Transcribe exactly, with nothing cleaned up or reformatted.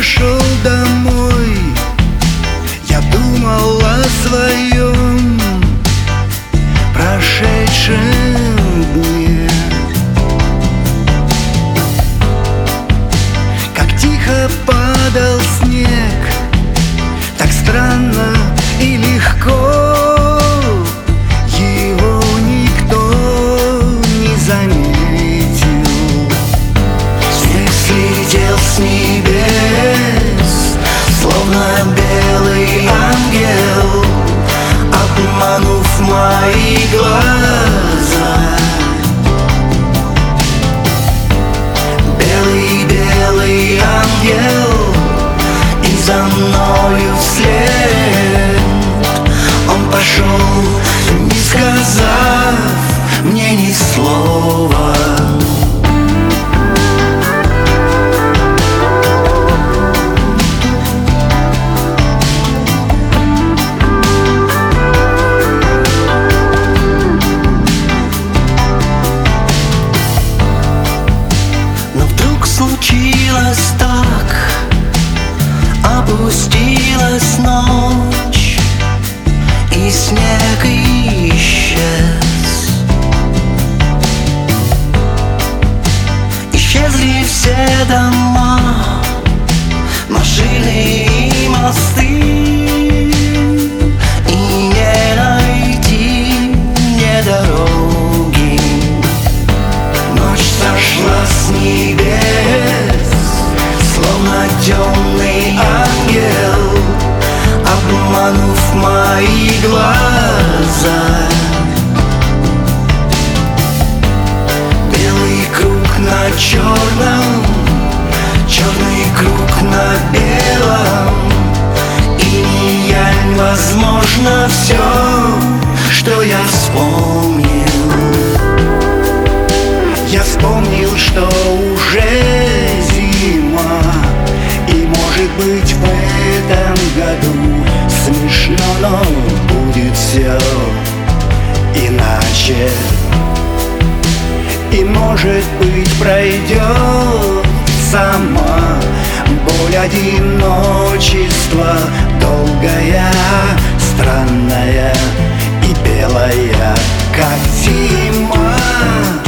шел домой, я думал о своем прошедшем дне. Как тихо падал снег, так странно и легко, его никто не заметил. Снег слетел с небес, словно белый ангел, обманув мои глаза. Белый-белый ангел, и за мною вслед он пошел, не сказав мне ни слова. Случилось так, опустилась ночь, и снег исчез. Исчезли все дома, машины и мосты, и не найти мне дороги. Ночь сошла с небес, словно темный ангел, обманув мои глаза. Белый круг на черном, черный круг на белом, и неянь, возможно, все, что я вспомнил. Я вспомнил, что уже зима, и может быть в этом году смешно, но будет все иначе. И может быть пройдет сама боль одиночества, долгая, странная и белая, как зима.